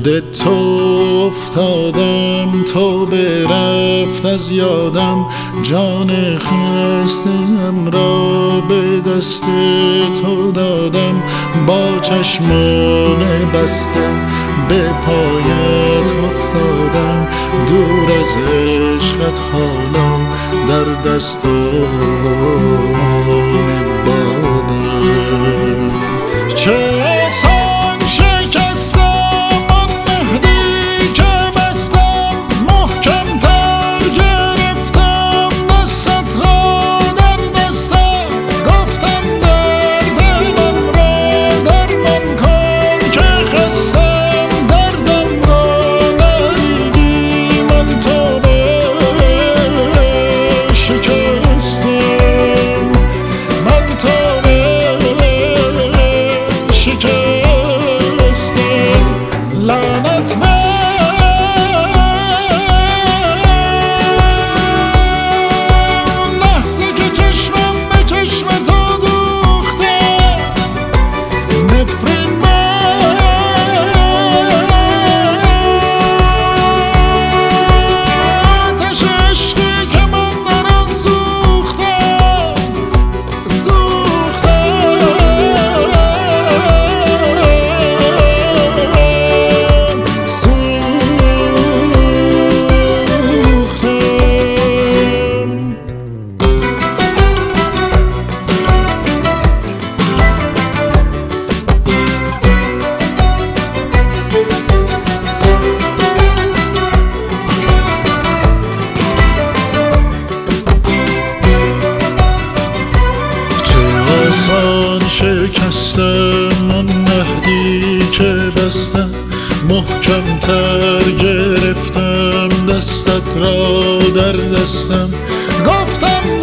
به تو افتادم، تو برفت از یادم، جان خستم را به دست تو دادم. با چشمان بسته به پایت افتادم، دور از عشقت حالا در دستان بادم. چه آسان شکستم آن مهدی که بستم، محکم تر گرفتم دستت را در دستم. گفتم درد من را درمان کن که خستم، دردم را ندیدی من تو شکستم، من تو شکستم. لعنت به لحظه که چشمم به چشم تو دوخته، نفرین به آتش عشقی که من در آن سوختم. آسان شکستم آن مهدی که بستم، محکم تر گرفتم دستت را در دستم. گفتم